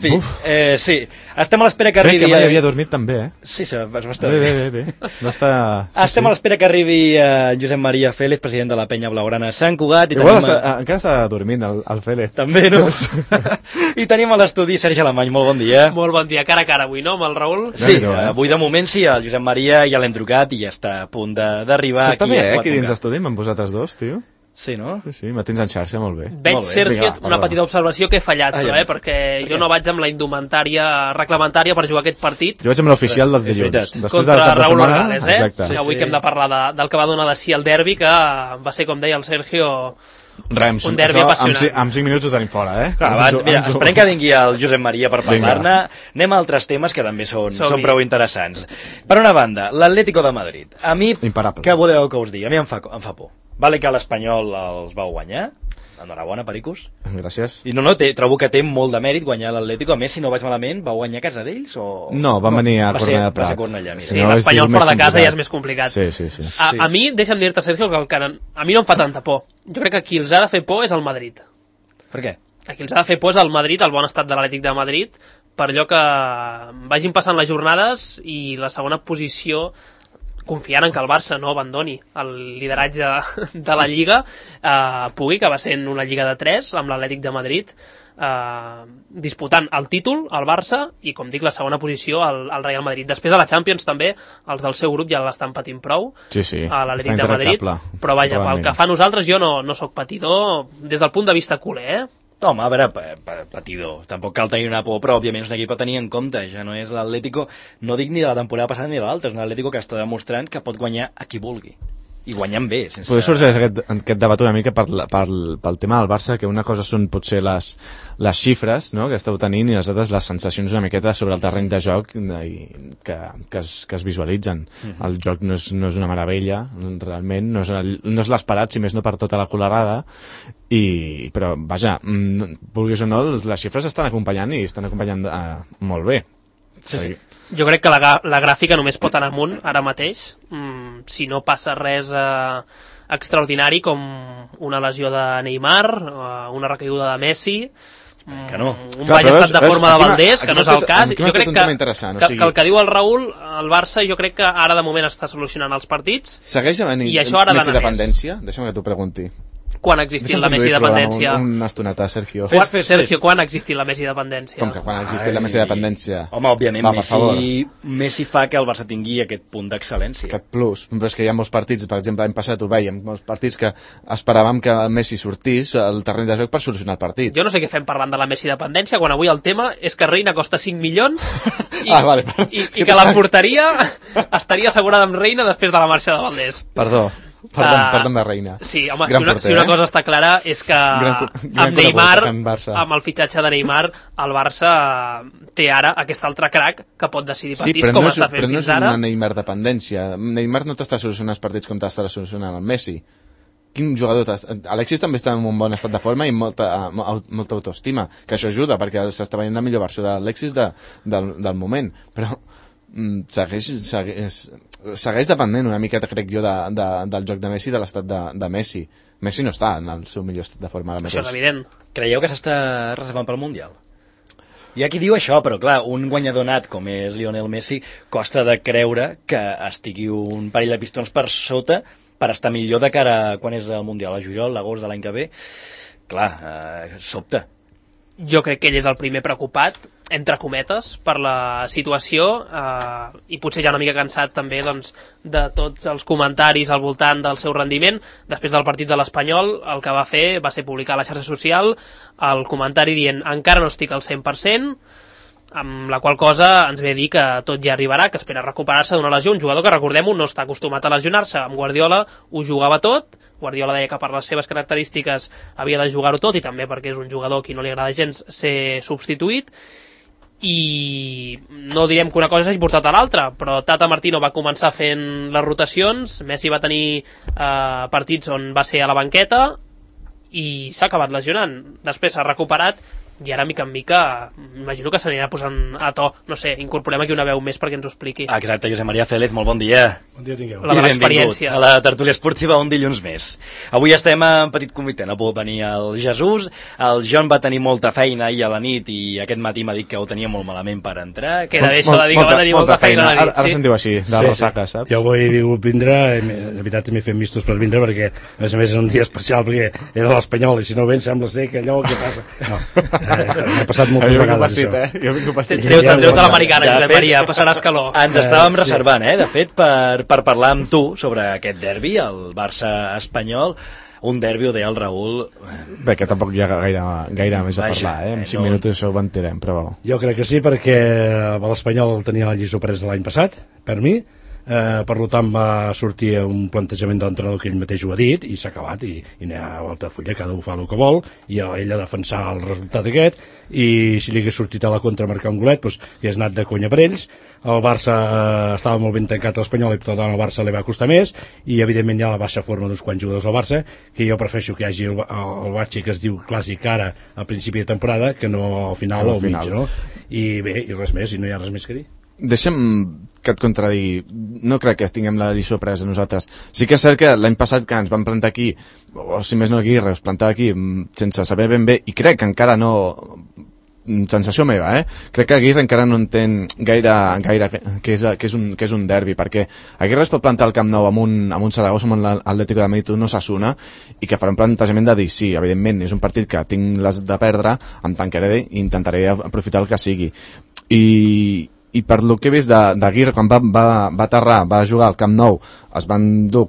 fi, sí, estem a l'espera que arribi... Crec que mai havia dormit tan bé, Sí, va estar bé. Estem a l'espera que arribi Josep Maria Félez, president de la penya blaugrana Sant Cugat. Igual encara està dormint el Félez. També, no? I tenim a l'estudi Sergi Alemany, molt bon dia. Molt bon dia, cara a cara avui, no, amb el Raül? Sí, avui de moment sí, el Josep Maria ja l'hem trucat i ja està a punt d'arribar. S'està bé, aquí dins l'estudi, amb vosaltres dos, tio. Sí, no? Sí, me tens en xarxa, molt bé. Veig, Sergio, una petita observació que he fallat, perquè jo no vaig amb la indumentària reglamentària per jugar aquest partit. Jo vaig amb l'oficial dels dilluns. Contra Raúl Orgales, Avui que hem de parlar del que va donar de si el derbi, que va ser, com deia el Sergio, un derbi apassionant. En 5 minuts ho tenim fora, esperem que vingui el Josep Maria per parlar-ne. Anem a altres temes que també són prou interessants. Per una banda, l'Atlético de Madrid. A mi, què voleu que us digui? A mi em fa por. Vale que l'Espanyol els va guanyar. Enhorabona, Pericos. Gràcies. I trobo que té molt de mèrit guanyar l'Atlético. A més, si no vaig malament, va guanyar a casa d'ells o... No, van venir a Cornellà de Prat. Va ser Cornellà, mira. Sí, l'Espanyol fora de casa ja és més complicat. Sí. A mi, deixa'm dir-te, Sergio, que a mi no em fa tanta por. Jo crec que qui els ha de fer por és el Madrid. Per què? A qui els ha de fer por és el Madrid, el bon estat de l'Atlètic de Madrid, per allò que vagin passant les jornades i la segona posició, confiant en que el Barça no abandoni el lideratge de la Lliga, pugui acabar sent una Lliga de 3 amb l'Atlètic de Madrid, disputant el títol al Barça i, com dic, la segona posició al Real Madrid. Després a la Champions també els del seu grup ja l'estan patint prou, a l'Atlètic de Madrid, però vaja, pel que fa a nosaltres jo no sóc patidor des del punt de vista culer, Home, a veure, patidor, tampoc cal tenir una por, però òbviament és un equip a tenir en compte, ja no és l'Atlético, no dic ni de la temporada passada ni de l'altra, és un Atlético que està demostrant que pot guanyar a qui vulgui. I guanyant bé, sense... Potser sorgeix aquest debat una mica pel tema del Barça, que una cosa són potser les xifres, no?, que esteu tenint, i les altres les sensacions una miqueta sobre el terreny de joc que es visualitzen. El joc no és una meravella, realment, no és l'esperat, si més no per tota la colerada, però, vaja, vulguis o no, les xifres estan acompanyant i estan acompanyant molt bé. Sí. Jo crec que la gràfica només pot anar amunt ara mateix, si no passa res extraordinari com una lesió de Neymar, una recaiguda de Messi, un baix estat de forma de Valdés, que no és el cas. Jo crec que el que diu el Raül, el Barça jo crec que ara de moment està solucionant els partits, segueix havent-hi Messi dependència? Deixa'm que t'ho pregunti. Quan ha existit la Messi dependència? Una estoneta, Sergio. Sergio, quan ha existit la Messi dependència? Com que quan ha existit la Messi dependència? Home, òbviament, Messi fa que el Barça tingui aquest punt d'excel·lència. Aquest plus. Però és que hi ha molts partits, per exemple, l'any passat ho veiem, molts partits que esperàvem que Messi sortís al terreny de joc per solucionar el partit. Jo no sé què fem parlant de la Messi dependència, quan avui el tema és que Reina costa 5 milions i que la porteria estaria assegurada amb Reina després de la marxa de Valdés. Perdó de Reina. Sí, home, si una cosa està clara és que amb Neymar, amb el fitxatge de Neymar, el Barça té ara aquest altre crack que pot decidir partits com està fent fins ara. Però no és una Neymar dependència. Neymar no t'està solucionant els partits com t'està solucionant el Messi. Quin jugador Alexis també està en un bon estat de forma i molta autoestima, que això ajuda perquè s'està veient la millor versió d'Alexis del moment, però segueix dependent una miqueta, crec jo, del joc de Messi, de l'estat de Messi. Messi no està en el seu millor estat de forma ara mateix. Això és evident. Creieu que s'està reservant pel Mundial? Hi ha qui diu això, però clar, un guanyador nat com és Lionel Messi costa de creure que estigui un parell de pistons per sota per estar millor de cara a quan és el Mundial, a juliol, l'agost de l'any que ve. Clar, sobta. Jo crec que ell és el primer preocupat, entre cometes, per la situació, i potser ja una mica cansat també de tots els comentaris al voltant del seu rendiment. Després del partit de l'Espanyol, el que va fer va ser publicar a la xarxa social el comentari dient encara no estic al 100%, amb la qual cosa ens ve a dir que tot ja arribarà, que espera recuperar-se d'una lesió, un jugador que, recordem-ho, no està acostumat a lesionar-se. Amb Guardiola ho jugava tot, Guardiola deia que per les seves característiques havia de jugar-ho tot, i també perquè és un jugador a qui no li agrada gens ser substituït, i no direm que una cosa s'hagi portat a l'altra, però Tata Martino va començar fent les rotacions, Messi va tenir partits on va ser a la banqueta i s'ha acabat lesionant. Després s'ha recuperat i ara mica en mica imagino que s'anirà posant a to, no sé, incorporem aquí una veu més perquè ens ho expliqui. Exacte, Josep Maria Félez, molt bon dia. Bon dia tingueu. La de I l'experiència. benvingut a la tertúlia esportiva un dilluns més. Avui estem en petit comitè, no pot venir el Jesús, el John va tenir molta feina ahir a la nit i aquest matí m'ha dit que ho tenia molt malament per entrar. Queda bé això de dir que va tenir molta feina a la nit, Ara sí? sentiu així, de ressaca, saps? Jo avui he vingut vindre, de veritat m'he fet mistos per vindre perquè a més és un dia especial perquè era l'Espanyol i si no vens sembla ser que allò que passa no, m'ha passat moltes vegades això. Jo vinc vestit. Treu-te l'americana, Josep Maria, passaràs calor. Ens estàvem reservant, de fet, per parlar amb tu sobre aquest derbi, el Barça-Espanyol, un derbi, ho deia el Raül. Bé, que tampoc hi ha gaire més a Vaja, parlar, En 5 no. minuts això ho ventirem, però... Jo crec que sí perquè l'Espanyol tenia la lliçó presa l'any passat, per mi, per tant va sortir un plantejament d'entrenador que ell mateix ho ha dit i s'ha acabat i n'hi ha volta fulla, cada un fa el que vol i ell ha defensat el resultat aquest i si li hagués sortit a la contra marcar un golet doncs hagués anat de conya per ells. El Barça estava molt ben tancat a l'Espanyol i per tant al Barça li va costar més i evidentment hi ha la baixa forma d'uns quants jugadors al Barça que jo prefereixo que hi hagi el batxe que es diu clàssic ara al principi de temporada que no al final o al mig, no? I bé, i res més, i no hi ha res més que dir. Deixa'm que et contradigui, no crec que tinguem la lliçó presa nosaltres. Sí que és cert que l'any passat que ens vam plantar aquí, o si més no aquí, es plantava aquí sense saber ben bé, i crec que encara no, sensació meva, crec que Aguirre encara no entén gaire que és un derbi, perquè Aguirre es pot plantar al Camp Nou amb un Saragossa, amb l'Atlético de Madrid, un Osasuna, i que farà un plantejament de dir, sí, evidentment, és un partit que tinc les de perdre, em tancaré i intentaré aprofitar el que sigui. I per lo que he vist d'Aguirre, quan va aterrar, va jugar al Camp Nou, es van dur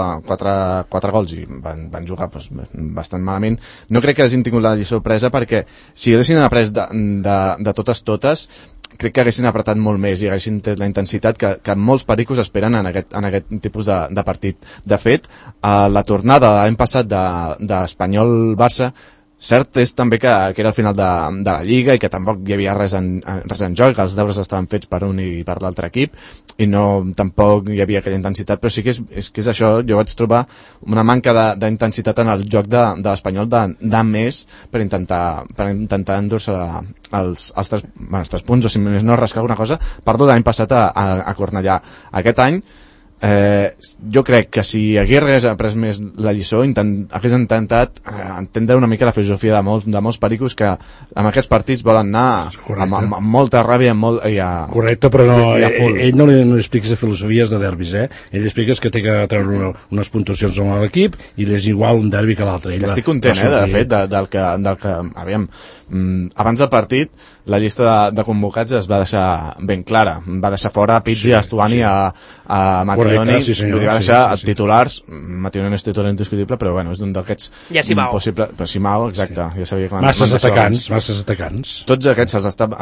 4 gols i van jugar bastant malament. No crec que hagin tingut la lliçó presa perquè si haguessin après de totes, crec que haguessin apretat molt més i haguessin tret la intensitat que molts pericos esperen en aquest tipus de partit. De fet, la tornada de l'any passat d'Espanyol-Barça, cert és també que era el final de la Lliga i que tampoc hi havia res en joc, que els deures estaven fets per un i per l'altre equip i tampoc hi havia aquella intensitat, però sí que és això, jo vaig trobar una manca d'intensitat en el joc de l'Espanyol de més per intentar endur-se els 3 punts o si més no rascar alguna cosa. Parlo de l'any passat a Cornellà. Aquest any jo crec que si Aguirre hagués après més la lliçó hagués intentat entendre una mica la filosofia de molts pericos que amb aquests partits volen anar amb molta ràbia correcte, però no, ell no li expliques de filosofies de derbis, ell li expliques que té que treure unes puntuacions a l'equip i és igual un derbi que l'altre. Estic content, de fet, del que aviam, abans del partit la llista de convocats es va deixar ben clara, va deixar fora a Pizzi, a Stuani, a Mattioni, va deixar titulars. Mattioni no és titular indiscutible, però bueno, és un d'aquests possible, però Simao, exacte, ja sabia que masses atacants. Tots aquests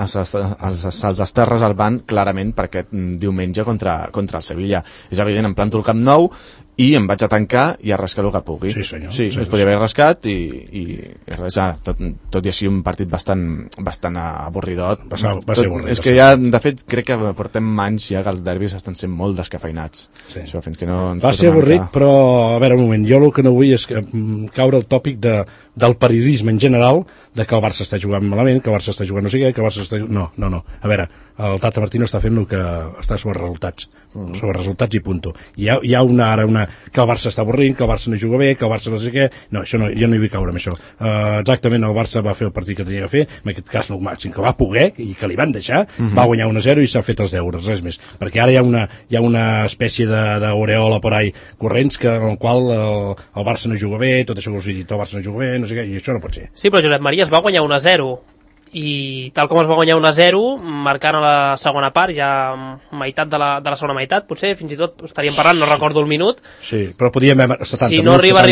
se'ls està reservant clarament per aquest diumenge contra el Sevilla. És evident, em planto el Camp Nou i em vaig a tancar i a rascar el que pugui. Sí, senyor. Sí, es podria haver rascat i res, tot i així un partit bastant avorridot. Va ser avorrit. És que ja, de fet, crec que portem anys ja que els derbis estan sent molt descafeinats. Sí. Això, fins que no va ser avorrit, però, a veure, un moment, jo el que no vull és caure el tòpic del periodisme en general, de que el Barça està jugant malament, que el Barça està jugant no sé què, que el Barça està... No. A veure, el Tata Martino està fent el que està sobre resultats. Sobre resultats i punto. Hi ha ara una que el Barça està avorrint, que el Barça no juga bé, que el Barça no sé què... No, això no, jo no hi vull caure amb això. Exactament, el Barça va fer el partit que tenia que fer, en aquest cas no el màxim que va poder i que li van deixar, va guanyar 1-0 i s'ha fet els deures, res més. Perquè ara hi ha una espècie d'aureola por ahí corrents en el qual el Barça no juga bé, tot això que us he dit, el Barça no juga bé, no sé què, i això no pot ser. Sí, però Josep Maria es va guanyar 1-0 i tal com es va guanyar 1-0 marcant a la segona part, ja meitat de la segona meitat, potser fins i tot estaríem parlant, no recordo el minut. Sí, però podíem haver 70 si no arriba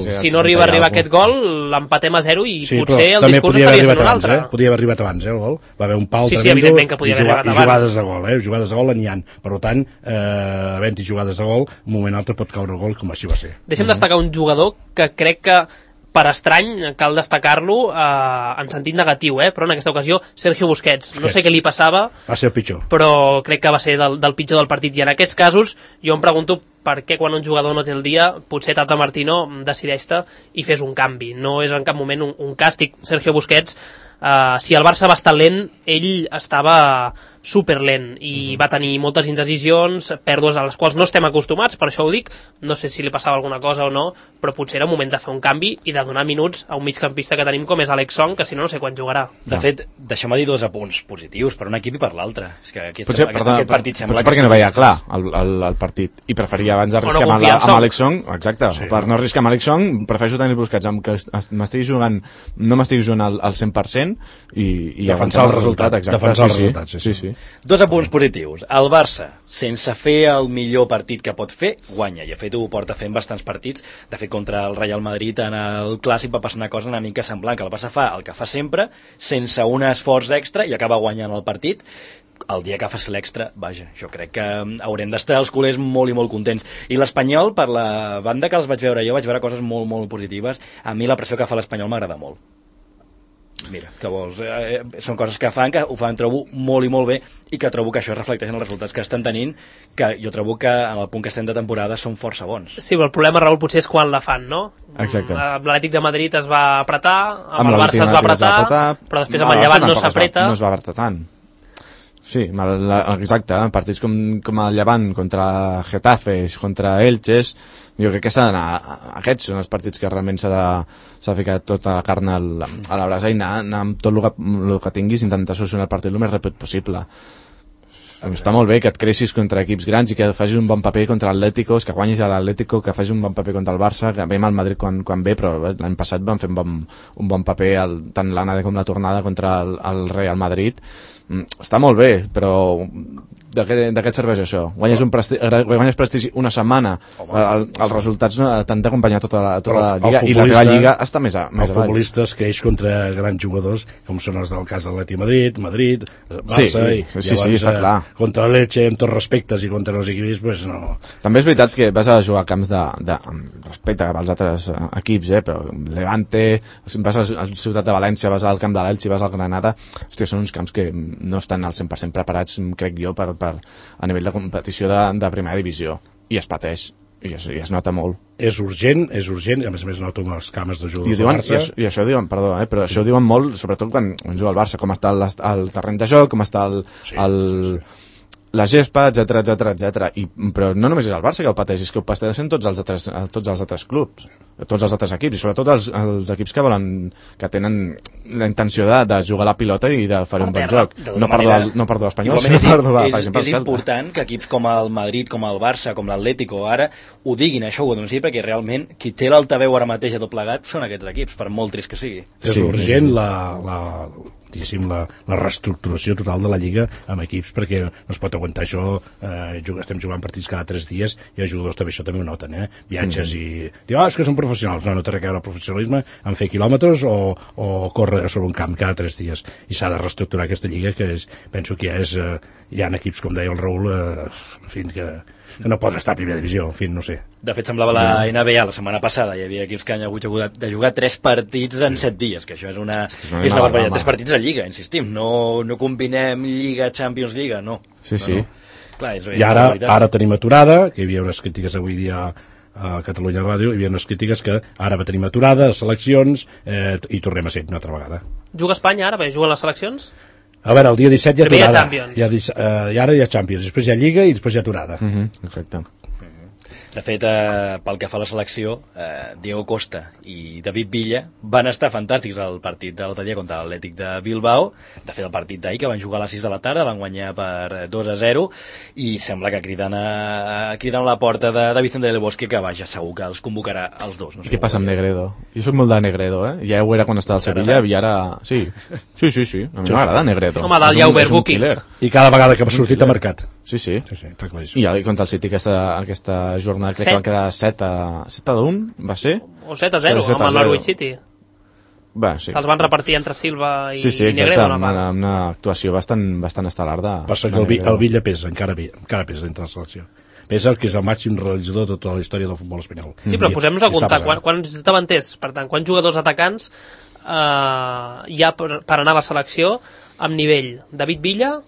a arribar aquest gol, l'empatem a 0 i potser el discurs estaria sent un altre. Podia haver arribat abans, el gol. Va haver un pal tremendo i jugades de gol, jugades de gol n'hi ha. Per tant, havent-hi jugades de gol, un moment altre pot caure el gol, com així va ser. Deixem destacar un jugador que crec que per estrany, cal destacar-lo en sentit negatiu, però en aquesta ocasió Sergio Busquets. No sé què li passava, va ser el pitjor, però crec que va ser del pitjor del partit, i en aquests casos jo em pregunto per què quan un jugador no té el dia, potser Tata Martino decideix-te i fes un canvi. No és en cap moment un càstig. Sergio Busquets, si el Barça va estar lent, ell estava superlent i va tenir moltes indecisions, pèrdues a les quals no estem acostumats, per això ho dic, no sé si li passava alguna cosa o no, però potser era un moment de fer un canvi i de donar minuts a un migcampista que tenim com és Alex Song, que si no sé quan jugarà. De fet, deixem-me dir 2 apunts positius per un equip i per l'altre. És que potser partit sembla perquè no veia clar el partit i preferia abans arriscar amb Alex Song, exacte, per no arriscar amb Alex Song prefereixo tenir Busquets amb que m'estigui jugant, no m'estigui jugant al 100% i defensar el resultat, defensar el resultat, sí. 2 apunts positius. El Barça, sense fer el millor partit que pot fer, guanya, i de fet ho porta fent bastants partits. De fet, contra el Real Madrid en el Clàssic va passar una cosa una mica semblant, que el Barça fa el que fa sempre, sense un esforç extra, i acaba guanyant el partit. El dia que fas l'extra, vaja, jo crec que haurem d'estar els culers molt i molt contents. I l'Espanyol, per la banda que els vaig veure jo, vaig veure coses molt, molt positives. A mi la pressió que fa l'Espanyol m'agrada molt. Mira, que vols? Són coses que ho fan, trobo molt i molt bé, i que trobo que això es reflecteix en els resultats que estan tenint, que jo trobo que en el punt que estem de temporada són força bons. Sí, però el problema, Raül, potser és quan la fan, no? Exacte. L'Atlètic de Madrid es va apretar, amb el Barça es va apretar, però després amb el Llevant no s'apreta. No es va apretar tant. Sí, exacte, partits com el Llevant contra Getafe, contra Elches, jo crec que s'ha d'anar, aquests són els partits que realment s'ha ficat tota la carn a la brasa i anar amb tot el que tinguis, intentar solucionar el partit el més ràpid possible. Està molt bé que et creixis contra equips grans i que facis un bon paper contra l'Atlético, que guanyis a l'Atlético, que facis un bon paper contra el Barça, que veiem al Madrid quan ve, però l'any passat van fer un bon paper tant l'anada com la tornada contra el Real Madrid. Està molt bé, però de què et serveix això? Guanyes prestigi una setmana, els resultats t'han d'acompanyar tota la lliga, i la teva lliga està més avall. El futbolista es creix contra grans jugadors, com són els del cas de l'Atlètic Madrid, Barça, i llavors està clar. Contra l'Elche, amb tots respectes, i contra els equips, pues no. També és veritat que vas a jugar a camps amb respecte als altres equips, però Levante, vas a la ciutat de València, vas al camp de l'Elche, vas al Granada, hòstia, són uns camps que no estan al 100% preparats, crec jo, a nivell de competició de primera divisió, i es pateix, i es nota molt. És urgent, i a més noto les cames de jugadors del Barça. I això ho diuen, perdó, però això ho diuen molt, sobretot quan juga el Barça, com està el terreny de joc, com està la gespa, etc. Però no només és el Barça que ho pateix, és que ho pateixen tots els altres clubs, tots els altres equips, i sobretot els equips que tenen la intenció de jugar la pilota i de fer un bon joc. No parlo d'Espanyol, sinó parlo de, per exemple, és important que equips com el Madrid, com el Barça, com l'Atlético ara ho diguin, això ho denunciï, perquè realment qui té l'altaveu ara mateix a tot plegat són aquests equips, per molt trist que sigui. És urgent la reestructuració total de la Lliga amb equips, perquè no es pot aguantar això. Estem jugant partits cada 3 dies i els jugadors també això també ho noten, viatges i diu, és que són professionals. No té res a veure el professionalisme en fer quilòmetres o córrer sobre un camp cada 3 dies, i s'ha de reestructurar aquesta Lliga, que penso que hi ha equips, com deia el Raül, en fi, que no poden estar a primera divisió, en fi, no sé. De fet, semblava la NBA la setmana passada, hi havia equips que han hagut de jugar 3 partits en 7 dies, que això és una barbaritat. 3 partits a Lliga, insistim, no combinem Lliga, Champions, Lliga, no. Sí. No. Clar, i ara tenim aturada, que hi havia unes crítiques avui dia a Catalunya Ràdio, hi havia unes crítiques que ara tenim aturada, seleccions, i tornem a ser una altra vegada. Juga Espanya ara? Juguen les seleccions? A veure, el dia 17 hi ha aturada. I ara hi ha Champions, després hi ha Lliga i després hi ha aturada. Exacte. De fet, pel que fa a la selecció, Diego Costa i David Villa van estar fantàstics al partit de l'altre dia contra l'Atlètic de Bilbao. De fet, el partit d'ahir, que van jugar a les 6 de la tarda, van guanyar per 2-0, i sembla que criden a la porta de Vicente del Bosque, que vaja, segur que els convocarà els dos. No sé què passa amb Negredo? Jo soc molt de Negredo, Ja ho era quan estava al Sevilla, i ara... Sí. A mi m'agrada Negredo. Home, ja overbooking. I cada vegada que ha sortit ha marcat. Sí. Està claríssim. I contra el City aquesta jornada crec que van quedar 7-1, va ser? O 7-0, amb el Norwich City. Sí. Se'ls van repartir entre Silva i Negredo. Amb una actuació bastant estel·lar. Passa que el Villa pesa, encara pesa dintre la selecció. Pesa que és el màxim realitzador de tota la història del futbol espanyol. Sí, però posem-nos a comptar quants davanters, per tant, quants jugadors atacants hi ha per anar a la selecció amb nivell David Villa,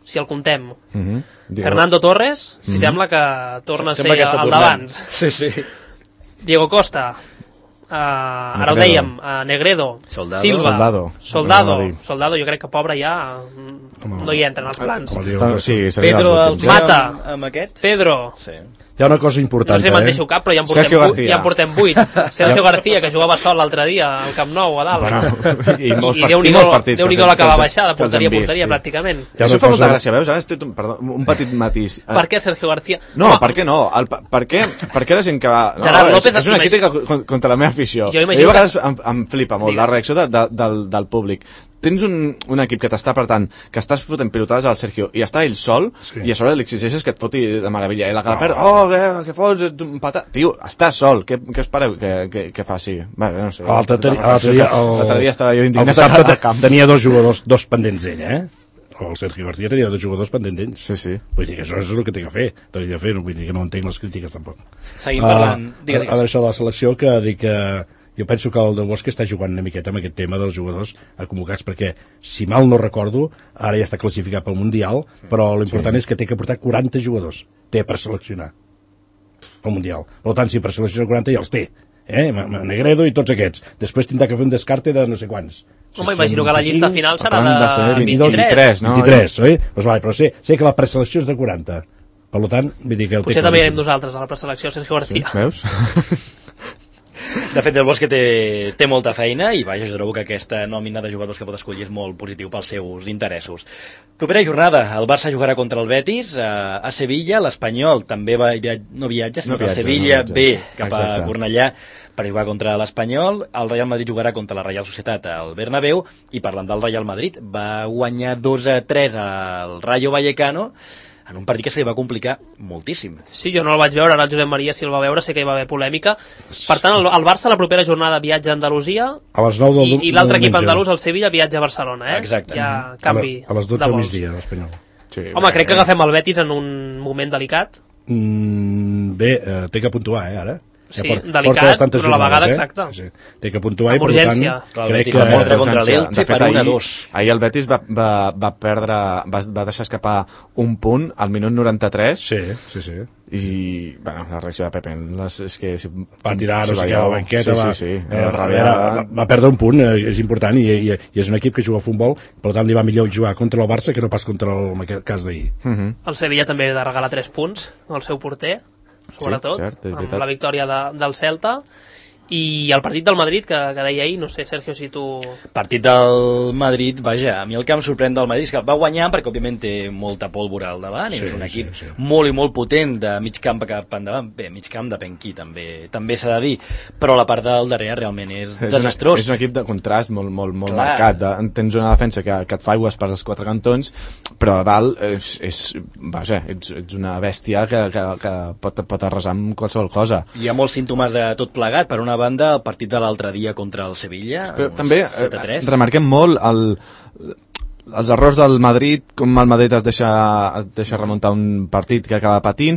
si el comptem. Diego. Fernando Torres, si sembla que torna a ser Sembla que està el tornant. d'abans. Sí. Diego Costa, ara ho dèiem, Negredo, Soldado. Silva, Soldado. Soldado, jo crec que pobre ja no hi entra en els plans. Sí, seria Pedro dels el últims. Mata. amb aquest? Pedro, Sí. Hi ha una cosa no important, sé si me'n deixo cap, però Sergio García. ja en portem 8. Sergio García, que jugava sol l'altre dia al Camp Nou, a dalt. I molts Déu-n'hi-do partits la que va baixar de que els hem porteria a vist, porteria, sí. pràcticament. Hi ha Això una fa molta cosa- gràcia, veus? Ara estic, perdó, un petit matís. Per què Sergio García? No, Home, per què no? Per què la gent que va... No, Gerard López, és una crítica contra la meva afició. Jo imagino a vegades em flipa molt la Digues. reacció del públic. Tens un equip que t'està apretant, que estàs fotent pilotades al Sergio i està ell sol, Sí. i a sobre li exigeixes que et foti de meravella. I la que la perd, què fots? Ets un patà. Tio, està sol, què espereu que faci? Bé, no sé. L'altre dia L'altre dia estava jo el indignat dissabte al camp. tenia dos jugadors, dos pendents d'ell, el Sergio García tenia dos jugadors pendents d'ells. Sí. Vull dir que això és el que té que fer. Vull dir que no entenc les crítiques tampoc. Seguim parlant. A veure, això de la selecció, que dic que jo penso que el de Bosch està jugant una miqueta amb aquest tema dels jugadors convocats, perquè, si mal no recordo, ara ja està classificat pel Mundial, però l'important és que té que portar 40 jugadors. Té per seleccionar pel Mundial. Per tant, si per seleccionar 40 ja els té. Negredo i tots aquests. Després tindrà que fer un descarte de no sé quants. home, imagino que la llista final serà Han de ser de 23, no? 23, oi? Doncs vale, però sé que la preselecció és de 40. Per tant, vull dir que el té Potser també claríssim. irem nosaltres a la preselecció, Sergio García. Veus? De fet, el Bosque té molta feina i vaja, jo trobo que aquesta nòmina de jugadors que pot escollir és molt positiu pels seus interessos. Propera jornada, el Barça jugarà contra el Betis a Sevilla, l'Espanyol també no viatja, sinó que el Sevilla ve cap a Cornellà per jugar contra l'Espanyol, el Real Madrid jugarà contra la Real Societat al Bernabéu, i parlant del Real Madrid, va guanyar 2-3 al Rayo Vallecano en un partit que se li va complicar moltíssim. Sí, jo no el vaig veure, ara el Josep Maria si el va veure, sé que hi va haver polèmica. Per tant, el Barça la propera jornada viatja a Andalusia A les 9 del i l'altre equip diumenge. andalús, el Sevilla, viatja a Barcelona, Exacte. Hi ha canvi A les 12 de al vols. migdia, l'Espanyol. Sí, Home, crec que agafem el Betis en un moment delicat. Bé, té que puntuar, ara. Sí, delicat, bastantes però a la vegada, jornades, exacte. Sí. Té que puntuar Amb i, per urgència. tant, Clar, el crec Betis que... va perdre contra urgència. l'Elche De fet, per 1-2. Ahir el Betis va perdre, va deixar escapar un punt al minut 93 Sí. i, bueno, la reacció de Pepe és que... Va tirar, no sé què, a la banqueta, Sí. Va perdre un punt, és important, i és un equip que juga a futbol, per tant li va millor jugar contra el Barça que no pas contra el cas d'ahir. El Sevilla també ha de regalar 3 punts al seu porter, sobretot, cert, és amb veritat. la victòria del Celta. I el partit del Madrid, que deia ahir, no sé, Sergio, si tu... Partit del Madrid, vaja, a mi el que em sorprèn del Madrid és que va guanyar perquè òbviament té molta pólvora al davant, i és un equip molt i molt potent de mig camp cap endavant. Bé, mig camp depèn qui, també s'ha de dir, però la part del darrere realment és desastrós. És un equip de contrast molt marcat. Tens una defensa que et fa aigües per els quatre cantons, però a dalt ets una bèstia que pot arrasar amb qualsevol cosa. Hi ha molts símptomes de tot plegat. Per una banda, el partit de l'altre dia contra el Sevilla, Però també 7-3. remarquem molt els errors del Madrid, com el Madrid es deixa remuntar un partit que acaba patint,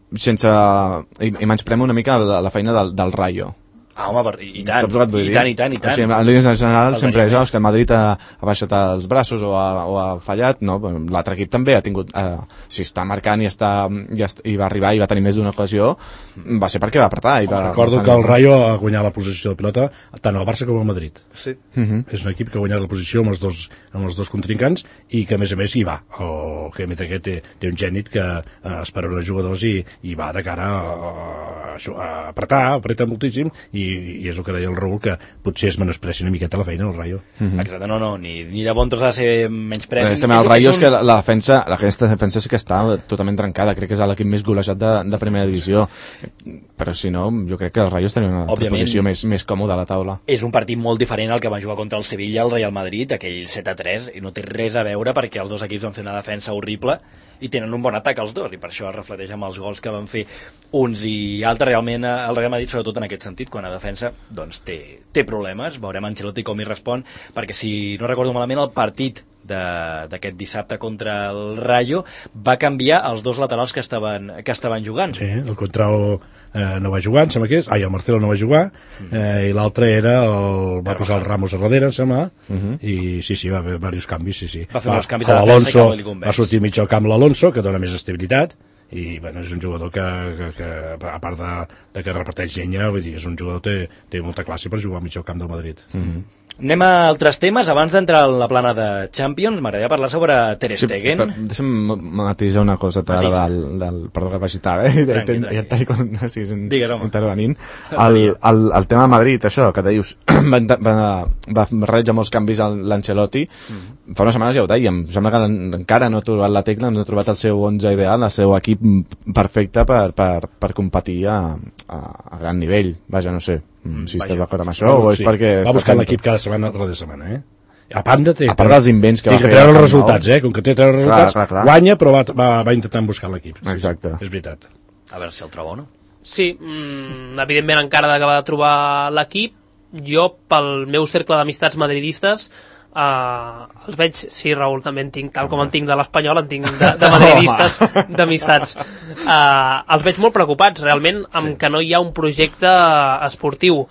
i menysprem una mica la feina del Rayo. Ah, home, i tant. Saps el que et vull dir? I tant. O sigui, en línies generals El sempre és Benítez. que el Madrid ha baixat els braços o ha fallat, no? L'altre equip també ha tingut, si està marcant i va arribar i va tenir més d'una ocasió, va ser perquè va apretar. Recordo que el Rayo ha guanyat la posició de pilota tant al Barça com al Madrid. Sí. És un equip que ha guanyat la posició amb els dos contrincants i que a més hi va. El Gémez aquest té un gènit que espera uns jugadors i va de cara a apretar, apreta moltíssim, i és el que deia el Raúl, que potser es menosprecia una miqueta la feina del Rayo. Exacte, no, ni de bon tros ha de ser menyspreci. També el Rayo és que aquesta defensa sí que està totalment trencada, crec que és l'equip més golejat de primera divisió, però si no, jo crec que el Rayo estaria en una altra posició més còmoda a la taula. És un partit molt diferent al que va jugar contra el Sevilla, el Real Madrid, aquell 7-3, i no té res a veure perquè els dos equips van fer una defensa horrible i tenen un bon atac els dos, i per això es reflecteix amb els gols que van fer uns i altres. Realment el Real Madrid, sobretot en aquest sentit, quan a defensa doncs té problemes. Veurem Ancelotti com hi respon, perquè si no recordo malament el partit d'aquest dissabte contra el Rayo, va canviar els dos laterals que estaven jugant. Sí, el Contrao no va jugar, em sembla que és. El Marcelo no va jugar, i l'altre va posar el Ramos a darrere, em sembla, i sí, va haver diversos canvis, sí. Va fer uns canvis a defensa que li convenç. Va sortir mig al camp l'Alonso, que dona més estabilitat, i bueno, és un jugador que a part de que reparteix llenya, vull dir, és un jugador que té molta classe per jugar al mig al camp del Madrid. Anem a altres temes. Abans d'entrar a la plana de Champions, m'agradaria parlar sobre Ter Stegen. Sí, deixa'm matisar una cosa perdó que vagi tard, ja et talli quan estiguis intervenint. El tema de Madrid, això que dius, va realitzar molts canvis a l'Ancelotti. Fa unes setmanes ja ho dèiem, sembla que encara no ha trobat la tecla, no ha trobat el seu 11 ideal, el seu equip perfecte per competir a gran nivell. Vaja, no sé si esteu d'acord amb això o és perquè... Va buscant l'equip cada setmana rere setmana, A part dels invents que va fer... Té que treure els resultats, com que té que treure els resultats, clar. guanya, però va intentant buscar l'equip. Exacte. És veritat. A veure si el troba o no. Sí, evidentment encara ha d'acabar de trobar l'equip. Jo, pel meu cercle d'amistats madridistes, els veig, sí, Raül, també en tinc, tal com en tinc de l'Espanyol, en tinc de madridistes, d'amistats. Els veig molt preocupats, realment, amb que no hi ha un projecte esportiu.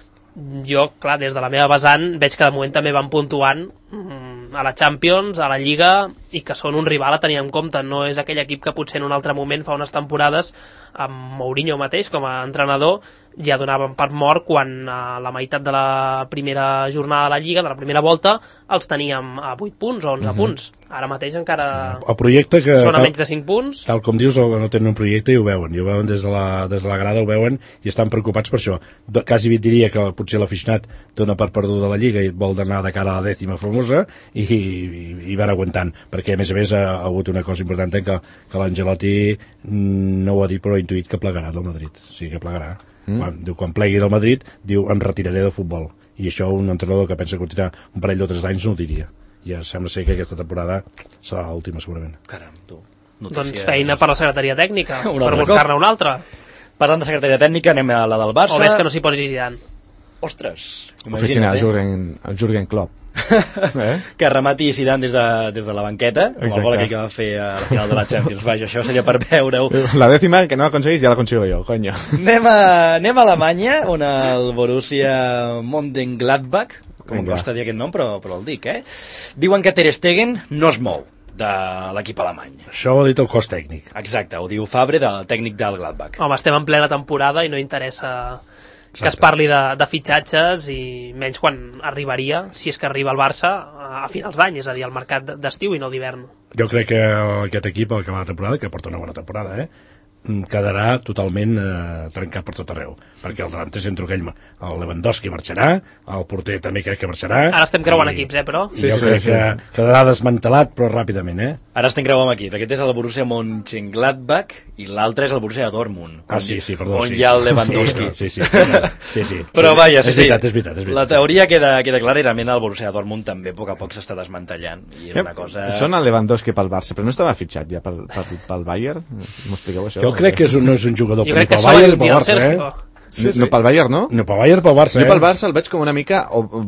Jo, clar, des de la meva vessant, veig que de moment també van puntuant a la Champions, a la Lliga, i que són un rival a tenir en compte. No és aquell equip que potser en un altre moment, fa unes temporades, amb Mourinho mateix com a entrenador, ja donaven per mort quan a la meitat de la primera jornada de la Lliga, de la primera volta, els teníem a 8 punts o 11 punts. Ara mateix encara el projecte que, són a menys de 5 punts. Tal com dius, no tenen un projecte i ho veuen. Des de la grada ho veuen i estan preocupats per això. Quasi diria que potser l'aficionat dona per perduda la Lliga i vol anar de cara a la 10ª famosa i van aguantant. Perquè, a més, ha hagut una cosa important que l'Ancelotti no ho ha dit però ha intuït que plegarà del Madrid. Sí que plegarà. Quan plegui del Madrid, diu em retiraré del futbol, i això un entrenador que pensa continuar un parell o 3 anys no ho diria. Ja sembla ser que aquesta temporada serà l'última segurament. Caram, tu. Doncs feina per la secretaria tècnica per buscar-ne una altra. Parlant de secretaria tècnica, anem a la del Barça. O més que no s'hi posi Zidane. Ostres, oficina el Jürgen Klopp. Que remati Zidane des de la banqueta, com el gol aquell que va fer a la final de la Champions. Vaja, això seria per veure-ho. La 10ª que no l'aconseguís ja la consigo jo, coño. Anem a Alemanya, on el Borussia Mönchengladbach, com costa dir aquest nom, però el dic, diuen que Ter Stegen no es mou de l'equip alemany. Això ho ha dit el cos tècnic. Exacte, ho diu Fabre, del tècnic del Gladbach. Home, estem en plena temporada i no interessa que es parli de fitxatges, i menys quan arribaria, si és que arriba el Barça a finals d'any, és a dir, al mercat d'estiu i no d'hivern. Jo crec que aquest equip al acabar la temporada, que porta una bona temporada, quedarà totalment trencat per tot arreu, perquè el delanter centre aquell, el Lewandowski marxarà, el porter també crec que marxarà. Ara estem creuant equips, però jo crec que quedarà desmantelat, però ràpidament. Ara estem creuant equips. Aquest és el Borussia Mönchengladbach i l'altre és el Borussia Dortmund, perdó, on hi ha el Lewandowski. Sí. Però vaja, és veritat. La teoria queda clara, i realment el Borussia Dortmund també a poc s'està desmantellant, i és una cosa... Són el Lewandowski pel Barça, però no estava fitxat ja pel Bayern? M'ho expliqueu, això? Jo crec que no és un jugador pel Bayern, pel Barça, No pel Bayern, no? No pel Bayern, pel Barça. Jo pel Barça el veig com una mica...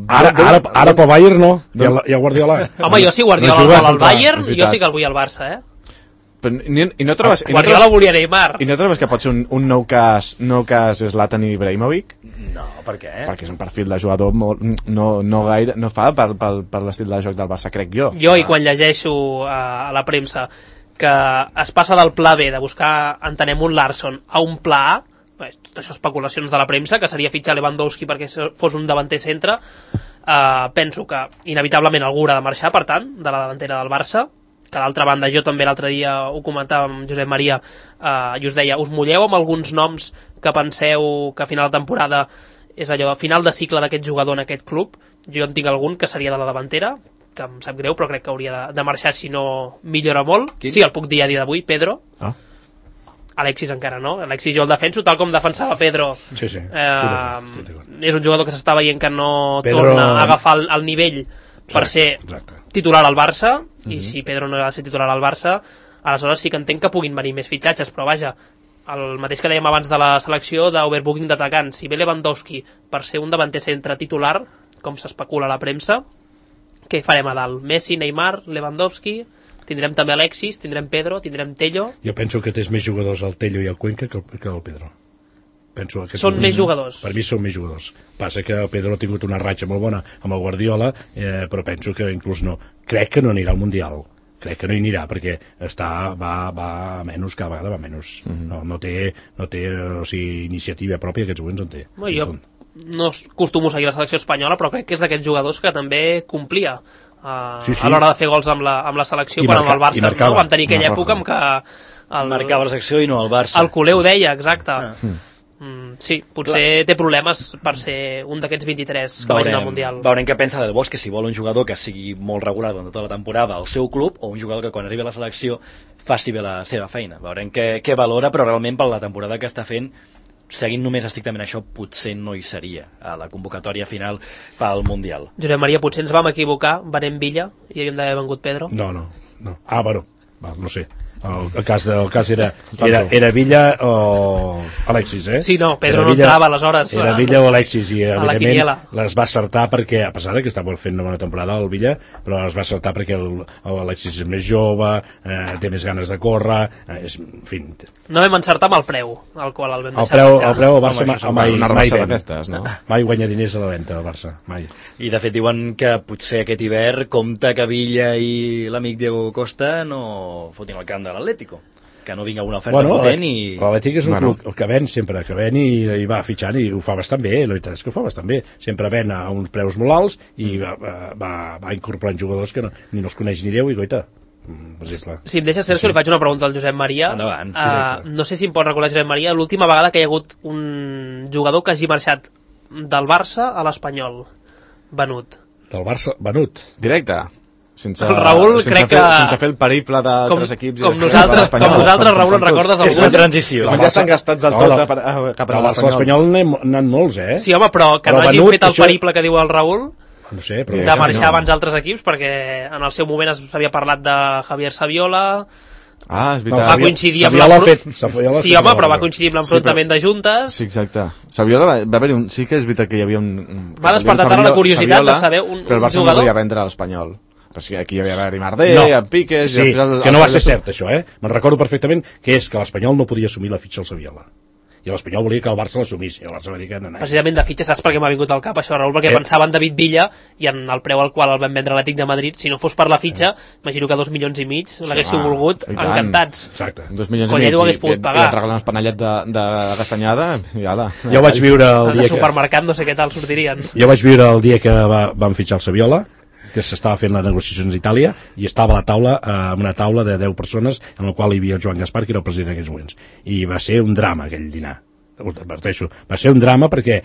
Ara pel Bayern no, i el Guardiola. Home, jo si Guardiola vol al Bayern, jo sí que el vull al Barça, I no trobes... Guardiola volia Neymar. I no trobes que pot ser un nou cas Zlatan Ibrahimovic? No, per què? Perquè és un perfil de jugador no fa per l'estil de joc del Barça, crec jo. Jo, i quan llegeixo a la premsa que es passa del pla B de buscar, entenem, un Larsson a un pla A, tot això especulacions de la premsa, que seria fitxar Lewandowski perquè fos un davanter centre, penso que inevitablement algú haurà de marxar, per tant, de la davantera del Barça, que d'altra banda jo també l'altre dia ho comentava amb Josep Maria, i us deia, us mulleu amb alguns noms que penseu que a final de temporada és allò, a final de cicle d'aquest jugador en aquest club? Jo en tinc algun que seria de la davantera, que em sap greu, però crec que hauria de marxar si no millora molt. Quin? Sí, el puc dir a dia d'avui, Pedro. Alexis encara no, Alexis jo el defenso tal com defensava Pedro. Sí. És un jugador que s'està veient que no torna a agafar el nivell per ser titular al Barça, i si Pedro no ha de ser titular al Barça, aleshores sí que entenc que puguin venir més fitxatges, però vaja, el mateix que dèiem abans de la selecció d'overbooking d'atacants, si ve Lewandowski per ser un davanter centre titular, com s'especula a la premsa, Què farem a dalt? Messi, Neymar, Lewandowski, tindrem també Alexis, tindrem Pedro, tindrem Tello. Jo penso que tens més jugadors el Tello i el Cuenca que el Pedro. Penso que Són més jugadors. Per mi són més jugadors. Passa que el Pedro ha tingut una ratxa molt bona amb el Guardiola, però penso que inclús no. Crec que no anirà al Mundial. Crec que no hi anirà perquè va a menys, cada vegada va a menys. No té o sigui, iniciativa pròpia, aquests moments en té. Jo no acostumo a seguir la selecció espanyola, però crec que és d'aquests jugadors que també complia a l'hora de fer gols amb la selecció, quan amb el Barça no? Vam tenir aquella època en què marcava la secció i no el Barça. El culer ho deia, exacte. Sí, potser té problemes per ser un d'aquests 23 que vagin al Mundial. Veurem què pensa del Bosch, que si vol un jugador que sigui molt regular durant tota la temporada al seu club, o un jugador que quan arribi a la selecció faci bé la seva feina. Veurem què valora, però realment per la temporada que està fent, seguint només estrictament això, potser no hi seria a la convocatòria final pel Mundial. Josep Maria, potser ens vam equivocar, venem Villa i havíem d'haver vengut Pedro? No. Bueno, no sé. El cas era Villa o Alexis, eh? Sí, no, Pedro no entrava aleshores. Era Villa o Alexis i evidentment les va acertar perquè, a pesar que estava fent una bona temporada el Villa, però les va acertar perquè l'Alexis és més jove, té més ganes de córrer, en fi. No vam encertar amb el preu al qual el vam deixar. El preu al Barça mai guanya diners a la venda del Barça, mai. I de fet diuen que potser aquest hivern compta que Villa i l'amic Diego Costa no fotin el camp de l'Atlético, que no vinga una oferta potent i... L'Atlètic és un club que ven sempre, que ven i va fitxant i ho fa bastant bé, la veritat és que ho fa bastant bé, sempre ven a uns preus molt alts i va incorporant jugadors que ni no els coneix ni Déu i goita, per exemple. Si em deixa, Sergio, li faig una pregunta al Josep Maria. No sé si em pot recordar, Josep Maria, l'última vegada que hi ha hagut un jugador que hagi marxat del Barça a l'Espanyol venut. Del Barça venut? Directe. Sense fer el periple d'altres equips. Com nosaltres, Raül, en recordes algun? És una transició. Ja estan gastats del tot cap a l'Espanyol n'han molts, eh? Sí, home, però que no hagin fet el periple que diu el Raül no sé, però de marxar abans d'altres equips, perquè en el seu moment s'havia parlat de Javier Saviola. És veritat. Va coincidir amb sí, home, però va coincidir amb l'enfrontament de juntes. Sí, exacte. Saviola va haver sí que és veritat que hi havia un... Va despertar tant la curiositat de saber un jugador. Però el Barça no volia vendre a l'Espanyol. Però sí, aquí hi havia Marder, Piqué... Sí, que no va ser cert, això, eh? Me'n recordo perfectament que és que l'Espanyol no podia assumir la fitxa al Saviola. I l'Espanyol volia que el Barça l'assumís. I el Barça va dir que no. Precisament de fitxa, saps per què m'ha vingut al cap això, Raül? Perquè pensava en David Villa i en el preu al qual el vam vendre a l'Atlètic de Madrid. Si no fos per la fitxa, imagino que 2,5 milions l'haguéssiu volgut, encantats. Exacte. 2,5 milions i et regalen un panellet de castanyada i ala. Jo vaig viure el dia que... supermercat no sé què tal sortirien. Jo vaig viure el dia que van fitxar el Saviola, que s'estava fent les negociacions a Itàlia, i estava a la taula, una taula de 10 persones, en la qual hi havia el Joan Gaspar, que era el president en aquells moments. I va ser un drama, aquell dinar. Adverteixo. Va ser un drama perquè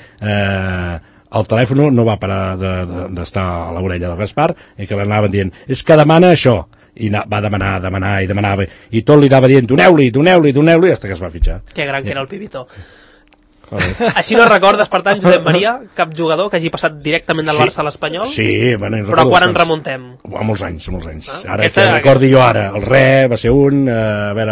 el telèfon no va parar d'estar a l'orella del Gaspar i que l'anaven dient, és que demana això. I va demanar i demanava. I tot li anava dient, doneu-li, fins que es va fitxar. Que gran que era el Pibito. Així no recordes, per tant, Josep Maria, cap jugador que hagi passat directament del Barça a l'Espanyol? Sí, bueno, però quan en remuntem? Molts anys. Ara que recordi jo ara, el Re va ser un, a veure,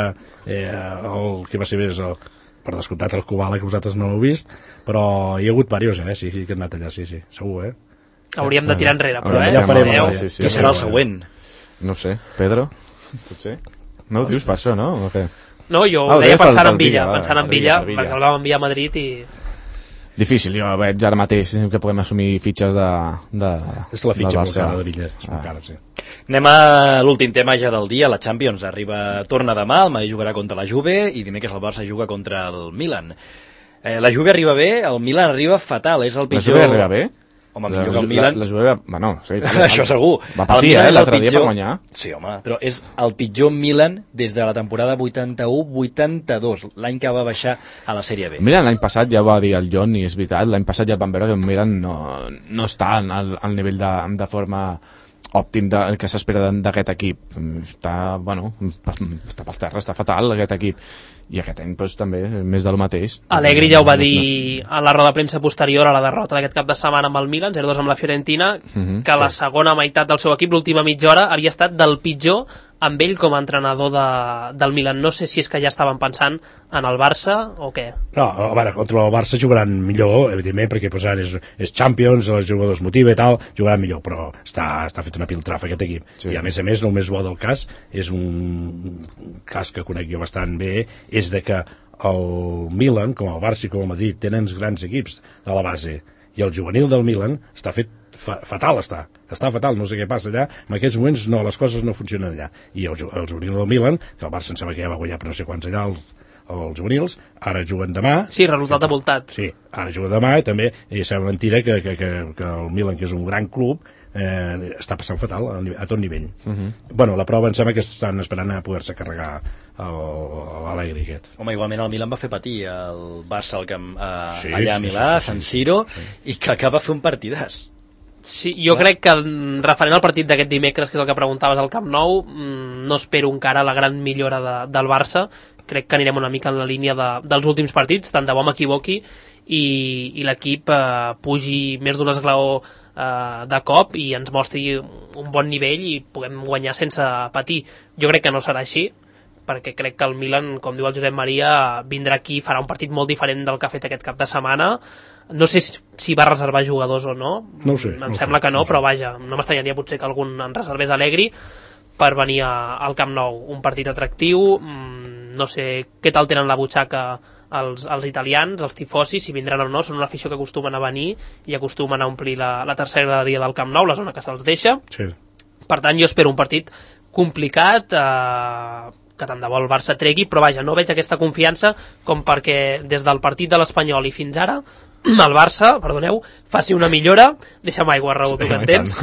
el que va ser més, per descomptat el Kubala, que vosaltres no l'heu vist, però hi ha hagut diversos, sí, que han anat allà, sí, segur, Hauríem de tirar enrere, però, ja farem. Qui serà el següent? No sé, Pedro? Potser? No ho dius per això, no? O què? No, jo ho deia pensant en Villa, perquè el vam enviar a Madrid i... Difícil, jo veig ara mateix que podem assumir fitxes de és la fitxa molt cara de Villa, és molt cara, sí. Anem a l'últim tema ja del dia, la Champions torna demà, el Madrid jugarà contra la Juve i dimecres el Barça juga contra el Milan. La Juve arriba bé, el Milan arriba fatal, és el pitjor... La Juve arriba bé? Home, millor que el Milan... La Juve, bueno, sí. Això segur. Va patir, l'altre dia per guanyar. Sí, home, però és el pitjor Milan des de la temporada 81-82, l'any que va baixar a la Sèrie B. Milan l'any passat ja va dir el John, i és veritat, l'any passat ja vam veure que el Milan no està al nivell de forma òptim que s'espera d'aquest equip. Està pels terres, està fatal aquest equip. I aquest any doncs, també més del mateix. Allegri ja ho va dir a la roda de premsa posterior a la derrota d'aquest cap de setmana amb el Milan, 0-2 amb la Fiorentina, que la segona meitat del seu equip, l'última mitja hora, havia estat del pitjor amb ell com a entrenador del Milan. No sé si és que ja estaven pensant en el Barça o què. No, a veure, contra el Barça jugaran millor, evidentment, perquè pues, ara és Champions, els jugadors motiva i tal, jugaran millor, però està fet una piltrafa aquest equip. Sí. I a més, el més bo del cas, és un cas que conec jo bastant bé, és de que el Milan, com el Barça i com el Madrid, tenen grans equips de la base, i el juvenil del Milan està fet fatal, està fatal, no sé què passa allà, en aquests moments no, les coses no funcionen allà, i el juvenil del Milan, que el Barça em sembla que ja va guanyar per no sé quants allà els juvenils, ara juguen demà. Sí, resultat avoltat. Sí, ara juguen demà, i també sembla mentira que el Milan, que és un gran club, està passant fatal a tot nivell. Bueno, la prova em sembla que estan esperant a poder-se carregar l'Alegri aquest. Home, igualment el Milan va fer patir el Barça sí, allà a Milà, a San Siro, i que acaba fer un partidàs. Sí, jo crec que referent al partit d'aquest dimecres, que és el que preguntaves al Camp Nou, no espero encara la gran millora del Barça. Crec que anirem una mica en la línia dels últims partits, tant de bo m'equivoqui, i l'equip pugi més d'un esglaó de cop i ens mostri un bon nivell i puguem guanyar sense patir. Jo crec que no serà així, perquè crec que el Milan, com diu el Josep Maria, vindrà aquí i farà un partit molt diferent del que ha fet aquest cap de setmana. No sé si va reservar jugadors o no, no ho sé, em sembla que no, però vaja, no m'estranyaria potser que algun en reservés Allegri per venir al Camp Nou. Un partit atractiu, no sé què tal tenen la butxaca els italians, els tifosis, si vindran o no. Són una afició que acostumen a venir i acostumen a omplir la tercera graderia del Camp Nou, la zona que se'ls deixa. Sí. Per tant, jo espero un partit complicat, que tant de bo el Barça tregui, però vaja, no veig aquesta confiança com perquè des del partit de l'Espanyol i fins ara el Barça, perdoneu, faci una millora, deixa'm aigua, Raül, tu que entens,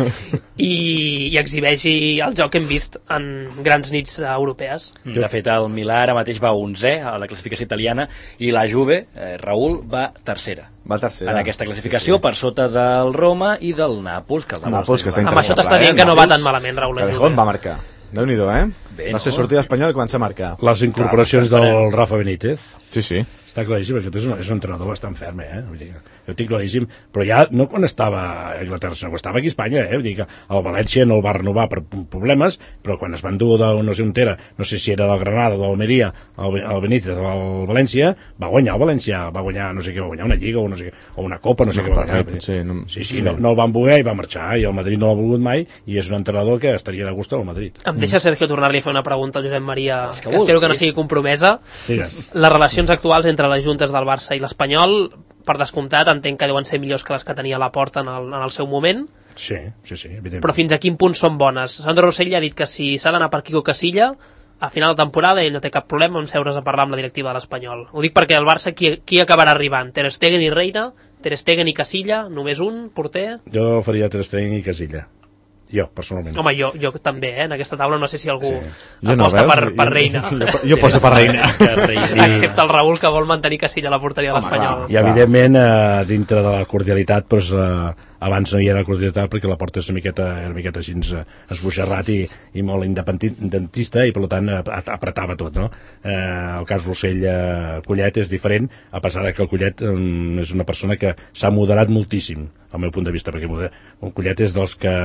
i exhibeixi el joc que hem vist en grans nits europees. De fet, el Milà ara mateix va 11è a la classificació italiana i la Juve, Raül, va tercera. Va tercera. En aquesta classificació, per sota del Roma i del Nàpols, que el Nàpols, que està amb això t'està dient que no va tan malament, Raül. Callejón va marcar. Déu-n'hi-do, Bé, va ser sortida espanyol i comença a marcar. Les incorporacions del Rafa Benítez. Sí. Està claríssim, aquest és un entrenador bastant ferm, Vull dir, jo tinc claríssim, però ja no quan estava a Anglaterra, sinó que estava aquí a Espanya, Vull dir que el València no el va renovar per problemes, però quan es van dur no sé on era, no sé si era del Granada o de l'Almeria, el Benítez o el València, va guanyar el València, va guanyar, no sé què, va guanyar una lliga o no sé què, o una copa, no sé què va guanyar. Sí, no el van voler i va marxar, i el Madrid no l'ha volgut mai, i és un entrenador que estaria de gust al Madrid. Em deixa, Sergio, tornar-li a fer una pregunta al Josep Maria, que espero que no sigui compromesa. Digues. Les relacions actuals entre les juntes del Barça i l'Espanyol, per descomptat, entenc que deuen ser millors que les que tenia Laporta en el seu moment. Sí, evidentment. Però fins a quin punt són bones? Sandro Rossell ha dit que si s'ha d'anar per Quico Casilla, a final de temporada ell no té cap problema en seure's a parlar amb la directiva de l'Espanyol. Ho dic perquè el Barça qui acabarà arribant? Ter Stegen i Reina? Ter Stegen i Casilla? Només un porter? Jo faria Ter Stegen i Casilla. Jo, personalment. Home, jo també, en aquesta taula no sé si algú aposta per Reina. Jo poso per Reina. Excepte el Raül, que vol mantenir Casilla a la porteria de l'Espanyol. I evidentment, dintre de la cordialitat, doncs, abans no hi era cordialitat perquè la porta és una miqueta així esbojarrat i molt independentista i per tant apretava tot, no? El cas Rossell-Collet és diferent, a pesar que el Collet és una persona que s'ha moderat moltíssim al meu punt de vista, perquè el Collet és dels que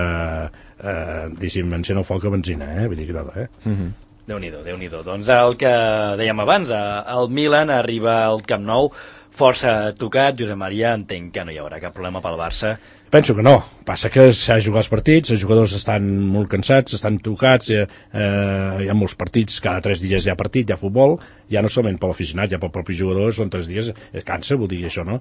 diguéssim, encén el foc a benzina, vull dir que tot, Déu-n'hi-do. Doncs el que dèiem abans, el Milan arriba al Camp Nou força tocat. Josep Maria, entenc que no hi haurà cap problema pel Barça. Penso que no, passa que s'ha jugat els partits, els jugadors estan molt cansats, estan tocats, hi ha molts partits, cada 3 dies hi ha partit, hi ha futbol, ja no solament per l'aficionat, ja pel propi jugador, són 3 dies, cansa, vol dir això, no?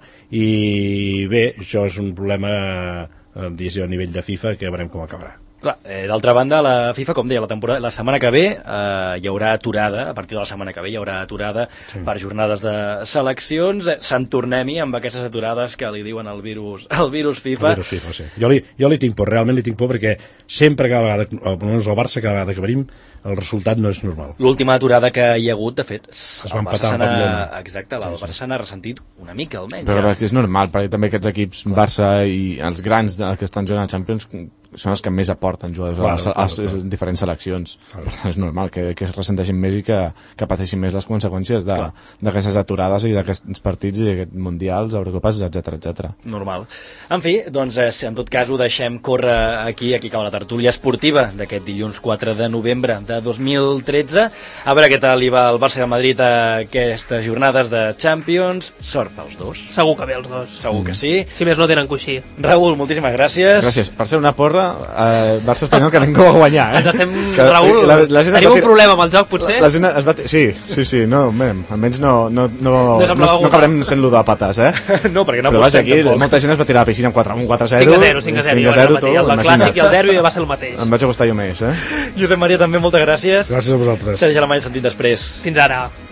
I bé, això és un problema a nivell de FIFA que veurem com acabarà. Clar, d'altra banda, la FIFA, com deia, la setmana que ve hi haurà aturada, a partir de la setmana que ve hi haurà aturada per jornades de seleccions. Se'n tornem-hi amb aquestes aturades que li diuen el virus FIFA. El virus FIFA, sí. Jo li tinc por, realment li tinc por, perquè sempre, cada vegada, almenys el Barça, cada vegada que venim, el resultat no és normal. L'última aturada que hi ha hagut, de fet, es va empatar amb Pamplona. Exacte, el Barça n'ha ressentit una mica, almenys. Però és normal, perquè també aquests equips, Barça i els grans que estan jugant a Champions, són els que més aporten jugadors a les diferents seleccions. És normal que es ressenteixin més i que pateixin més les conseqüències d'aquestes aturades i d'aquests partits i d'aquests mundials, Eurocopes, etc. Normal. En fi, doncs en tot cas ho deixem córrer aquí acaba la tertúlia esportiva d'aquest dilluns 4 de novembre de 2013. A veure què tal li va el Barça de Madrid a aquestes jornades de Champions. Sort pels dos. Segur que bé els dos. Segur que sí. Si més no tenen coixí. Raül, moltíssimes gràcies. Gràcies. Per ser una porra, Barça espanyol que ningú va guanyar, Ens estem, Raül, tenim un problema amb el joc, potser? La gent sí, no, almenys no acabarem sent ludòpates, No, perquè no però vaja, aquí tampoc. molta gent es va tirar a la piscina 4-1, 5-0, el clàssic i el derbi va ser el mateix. Em vaig acostar jo més, Josep Maria, també moltes gràcies. Gràcies a vosaltres. Sergi Alemany, sentit després. Fins ara.